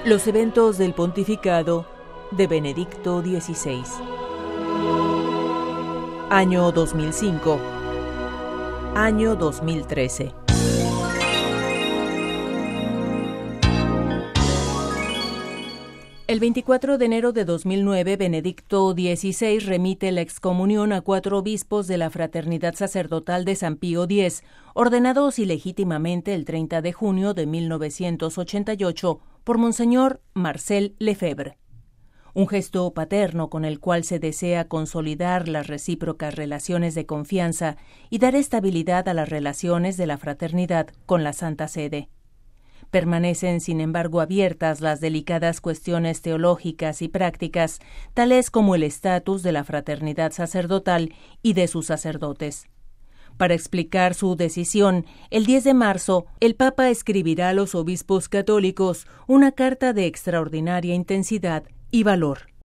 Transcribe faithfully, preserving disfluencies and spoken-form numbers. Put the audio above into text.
Los eventos del pontificado de Benedicto dieciséis. Año dos mil cinco. Año dos mil trece. El veinticuatro de enero de dos mil nueve, Benedicto dieciséis remite la excomunión a cuatro obispos de la Fraternidad Sacerdotal de San Pío X, ordenados ilegítimamente el treinta de junio de mil novecientos ochenta y ocho por Monseñor Marcel Lefebvre. Un gesto paterno con el cual se desea consolidar las recíprocas relaciones de confianza y dar estabilidad a las relaciones de la fraternidad con la Santa Sede. Permanecen, sin embargo, abiertas las delicadas cuestiones teológicas y prácticas, tales como el estatus de la fraternidad sacerdotal y de sus sacerdotes. Para explicar su decisión, el diez de marzo, el Papa escribirá a los obispos católicos una carta de extraordinaria intensidad y valor.